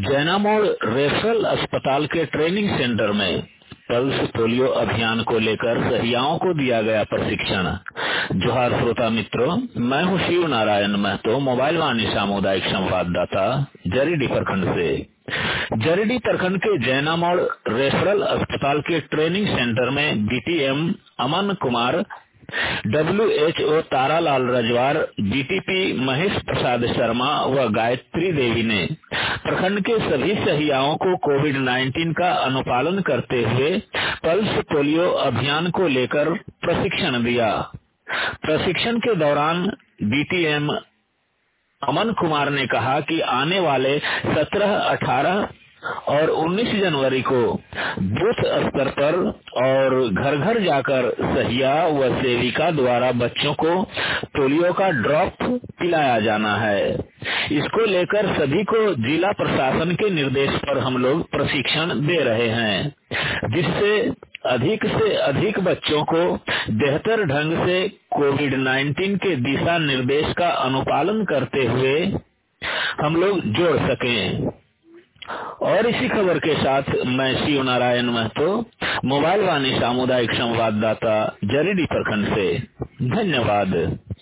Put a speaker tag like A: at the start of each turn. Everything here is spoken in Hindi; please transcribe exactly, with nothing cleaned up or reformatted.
A: जैनामोड़ रेफरल अस्पताल के ट्रेनिंग सेंटर में पल्स पोलियो अभियान को लेकर सहियाओं को दिया गया प्रशिक्षण। जोहार श्रोता मित्रों, मैं हूँ शिव नारायण महतो, मोबाइल वाणी सामुदायिक संवाददाता जरीडी प्रखंड से। जरीडी प्रखंड के जैनामोड़ रेफरल अस्पताल के ट्रेनिंग सेंटर में BTM Aman Kumar, WHO Taralal Rajwar, BTP Mahesh Prasad Sharma व गायत्री देवी ने प्रखंड के सभी सहियाओं को कोविड नाइन्टीन का अनुपालन करते हुए पल्स पोलियो अभियान को लेकर प्रशिक्षण दिया। प्रशिक्षण के दौरान बीटीएम अमन कुमार ने कहा कि आने वाले सत्रह, अठारह और उन्नीस जनवरी को बूथ स्तर पर और घर घर जाकर सहिया व सेविका द्वारा बच्चों को पोलियो का ड्रॉप पिलाया जाना है। इसको लेकर सभी को जिला प्रशासन के निर्देश पर हम लोग प्रशिक्षण दे रहे हैं, जिससे अधिक से अधिक बच्चों को बेहतर ढंग से कोविड नाइन्टीन के दिशा निर्देश का अनुपालन करते हुए हम लोग जोड़ सकें। और इसी खबर के साथ मैं शिव नारायण महतो, मोबाइल वाणी सामुदायिक संवाददाता जरीडी प्रखंड से। धन्यवाद।